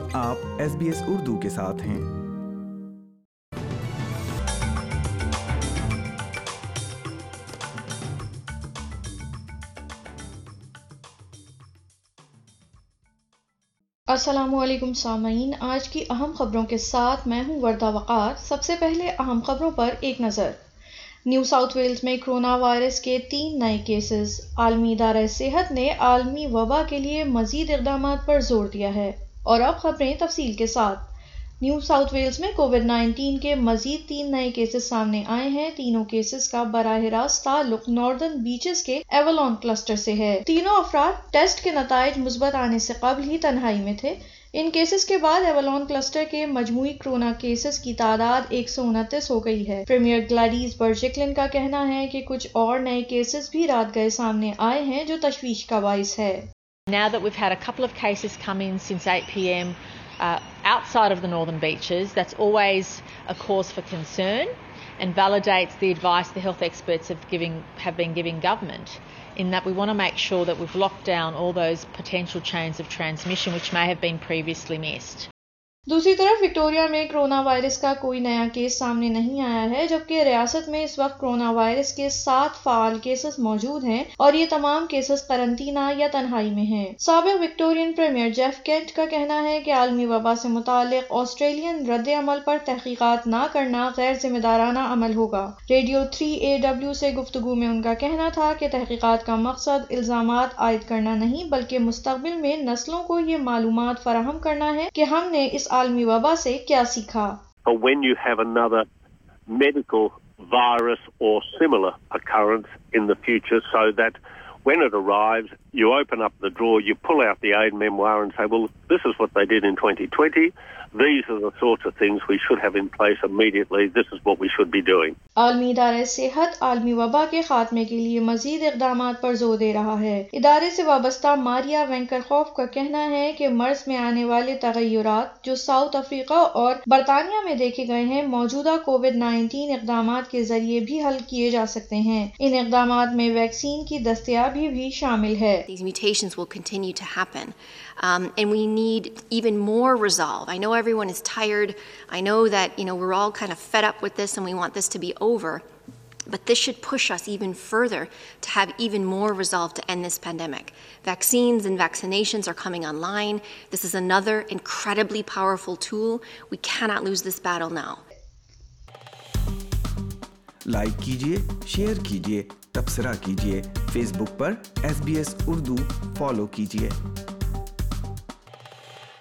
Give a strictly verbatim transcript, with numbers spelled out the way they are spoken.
आप S B S Urdu के साथ हैं। अस्सलामुअलैकुम सामीन, आज की अहम खबरों के साथ मैं हूं वर्दा वक़ार। सबसे पहले अहम खबरों पर एक नज़र। न्यू साउथ वेल्स में कोरोना वायरस के तीन नए केसेस। आलमी इदारा सेहत ने आलमी वबा के लिए मज़ीद इक़दाम पर जोर दिया है। और अब खबरें तफसील के साथ। न्यू साउथ वेल्स में कोविड नाइन्टीन के मजीद तीन नए केसेस सामने आए हैं। तीनों केसेस का बराह रास्त ताल्लुक नॉर्दर्न बीचेस के एवलॉन क्लस्टर से है। तीनों अफराद टेस्ट के नताइज मुस्बत आने से कबल ही तन्हाई में थे। इन केसेस के बाद एवलॉन क्लस्टर के मजमूई कोरोना केसेस की तादाद एक सौ उनतीस हो गई है। प्रीमियर ग्लैडीज बर्जिक्लिन का कहना है कि कुछ और नए केसेस भी रात गए सामने आए हैं, जो तशवीश का बाइस है। Now that we've had a couple of cases come in since eight p m uh, outside of the northern beaches, that's always a cause for concern and validates the advice the health experts have, giving, have been giving government, in that we want to make sure that we've locked down all those potential chains of transmission which may have been previously missed. दूसरी तरफ Victoria में corona virus का कोई नया case सामने नहीं आया है, जबकि रियासत में इस वक्त कोरोना वायरस के सात फाल केसेस मौजूद हैं और ये तमाम केसेस करंतना या तन्हाई में हैं। साबिक विक्टोरियन प्रीमियर जेफ केंट का कहना है कि आलमी वबा से मुतालिक ऑस्ट्रेलियन रद्द अमल पर तहकीकात न करना गैर जिम्मेदाराना अमल होगा। रेडियो थ्री ए डब्ल्यू से गुफ्तगू में उनका कहना था कि तहकीकात का मकसद इल्जामात आयद करना नहीं, बल्कि मुस्तकबिल में नस्लों को ये मालूमात फराहम करना है कि हमने इस आलमी वबा से क्या सीखा। But when you have another medical virus or similar occurrence in the future, so that when it arrives, you open up the drawer, you pull out the aid memoir and say, well, this is what they did in twenty twenty. These are the sorts of things we should have in place immediately. This is what we should be doing. आलमी इदारा सेहत आलमी वबा के खात्मे के लिए मजीद इक़दाम पर जोर दे रहा है। इदारे से वाबस्ता मारिया वेंकरखॉफ का कहना है कि मर्ज में आने वाले तगय्युरात जो साउथ अफ्रीका और बरतानिया में देखे गए हैं, मौजूदा कोविड नाइन्टीन इक़दाम के जरिए भी हल किए जा सकते हैं। इन इक़दाम में वैक्सीन की दस्तयाबी भी शामिल है। These mutations will continue to happen, um, and we need even more resolve. I know everyone is tired. I know that, you know, we're all kind of fed up with this and we want this to be over. But this should push us even further to have even more resolve to end this pandemic. Vaccines and vaccinations are coming online. This is another incredibly powerful tool. We cannot lose this battle now. Like कीजिए, share कीजिए, तबसरा कीजिए। Facebook पर S B S Urdu follow कीजिए।